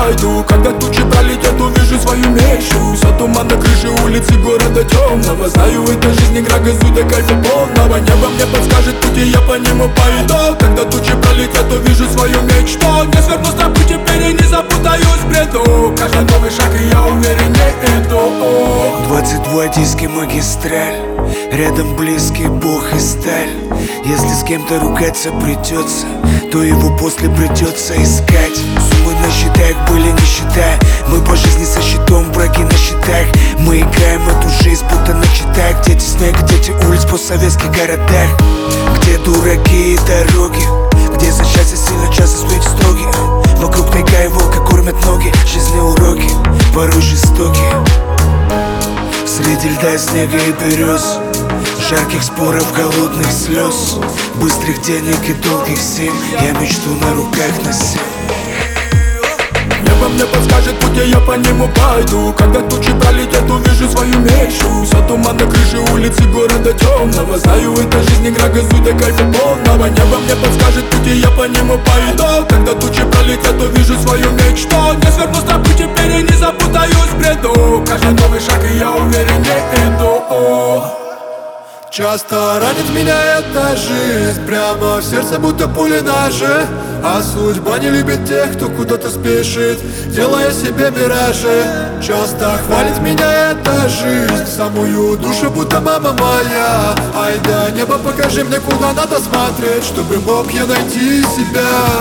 пойду. Когда тучи пролетят, увижу свою мечту. Вся туман на крыше улицы города темного. Знаю, эта жизнь игра, газуй до кайфа полного. Небо мне подскажет путь, и я по нему пойду. Когда тучи пролетят, увижу свою мечту. Не сверну с тропы теперь и не запутаюсь в бреду. Каждый новый шаг, и я увереннее иду. 22 диски магистраль, рядом близкий бог и сталь. Если с кем-то ругаться придется, то его после придется искать. Суммы на счетах были не считая. Мы по жизни со счетом, враги на счетах. Мы играем эту жизнь, будто на читах. Дети снега, дети улиц в постсоветских городах. Где дураки и дороги, где за счастье сильно часто судите строгие. Вокруг тайга и волка кормят ноги. Жизни уроки, порой жестокие. Среди льда, снега и берез, жарких споров, голодных слез, быстрых денег и долгих зим, я мечту на руках носил. Небо мне подскажет путь, и я по нему пойду. Когда тучи пролетят, увижу свою мечту. Вся туман на крыше улицы города темного. Знаю, эта жизнь игра, газуй до кайфа полного. Небо мне подскажет путь, и я по нему пойду. Когда тучи пролетят, увижу свою мечту. Не сверну с тропы теперь и не запутаюсь в бреду. Каждый новый шаг, и я увереннее иду. Часто ранит меня эта жизнь, прямо в сердце будто пули ножи. А судьба не любит тех, кто куда-то спешит, делая себе миражи. Часто хвалит меня эта жизнь, в самую душу будто мама моя. Ай да небо, покажи мне, куда надо смотреть, чтобы мог я найти себя.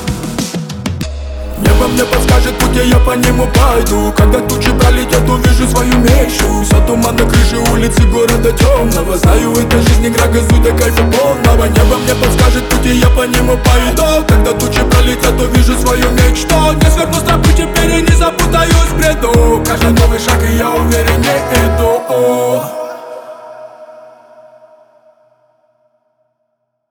Небо мне подскажет путь, и я по нему пойду. Когда тучи пролетят, увижу свою мечту. Вся туман на крыше улицы города темного. Знаю, эта жизнь игра, газуй до кайфа полного. Небо мне подскажет путь, и я по нему пойду. Когда тучи пролетят, увижу свою мечту. Не сверну с тропы теперь и не запутаюсь в бреду. Каждый новый шаг, и я увереннее иду.